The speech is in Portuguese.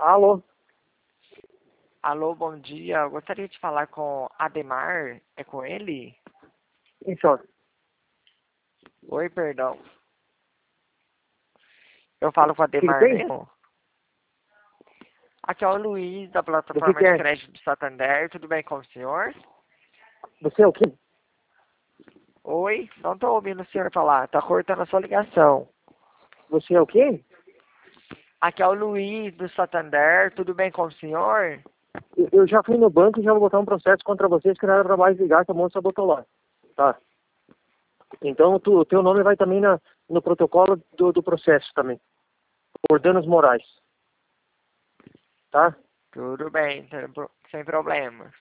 Alô? Alô, bom dia. Eu gostaria de falar com Ademar. É com ele? Quem senhor? Oi, perdão. Eu falo com o O que Ademar tem? mesmo? Aqui é o Luiz, da Do que plataforma de é? crédito do Santander. Tudo bem com o senhor? Você é o quê? Oi? Não estou ouvindo o senhor falar. Tá cortando a sua ligação. Você é o quê? Aqui é o Luiz, do Santander. Tudo bem com o senhor? Eu já fui no banco e já vou botar um processo contra vocês que não era pra mais ligar, que a moça botou lá. Tá. Então o teu nome vai também no protocolo do processo também. Por danos morais. Tá? Tudo bem, sem problemas.